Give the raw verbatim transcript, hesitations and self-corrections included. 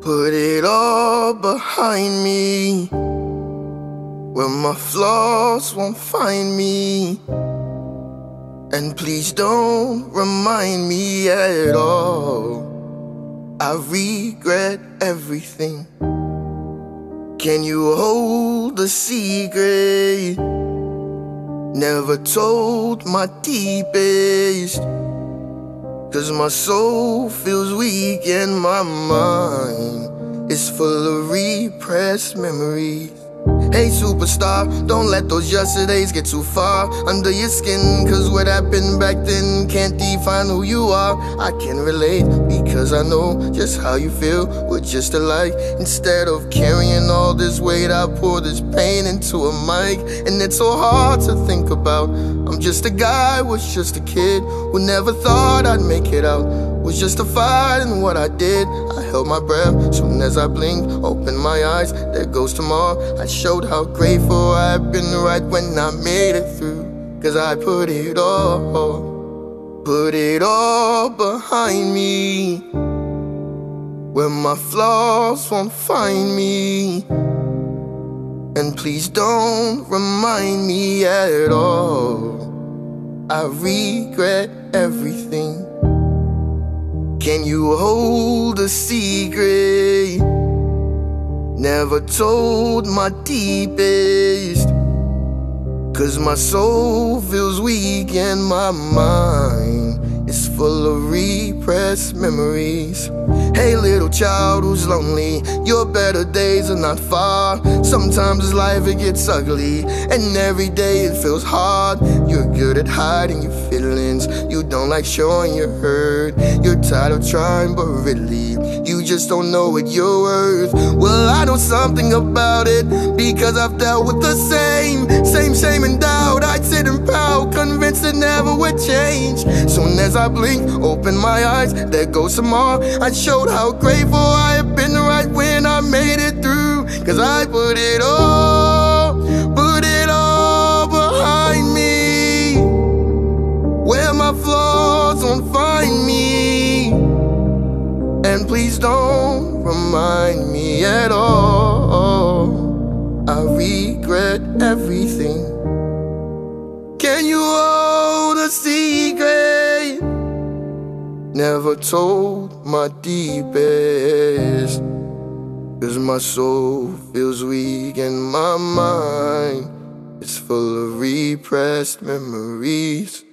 Put it all behind me, where my flaws won't find me. And please don't remind me at all. I regret everything. Can you hold a secret? Never told my deepest, 'cause my soul feels weak and my mind is full of repressed memories. Hey superstar, don't let those yesterdays get too far under your skin, 'cause what happened back then can't define who you are. I can relate because I know just how you feel. We're just alike. Instead of carrying all this weight, I pour this pain into a mic, and it's so hard to think about. I'm just a guy, was just a kid who never thought I'd make it out. Was justified in what I did. I held my breath, soon as I blinked, opened my eyes, there goes tomorrow. I showed how grateful I've been right when I made it through, 'cause I put it all, put it all behind me, where my flaws won't find me. And please don't remind me at all. I regret everything. Can you hold a secret? Never told my deepest, 'cause my soul feels weak and my mind is full of repressed memories. Hey little child who's lonely, your better days are not far. Sometimes life it gets ugly, and every day it feels hard. You're good at hiding your feelings, you don't like showing you're hurt. You're tired of trying, but really you just don't know what you're worth. Well, I know something about it, because I've dealt with the same Same shame and doubt. I'd sit and pout, convinced it never would change. Soon as I blink, open my eyes, there goes tomorrow. I showed how grateful I have been right when I made it through, 'cause I put it all, put it all behind me, where my flaws won't find me. And please don't remind me at all. I regret everything. Can you hold a secret? Never told my deepest, 'cause my soul feels weak and my mind is full of repressed memories.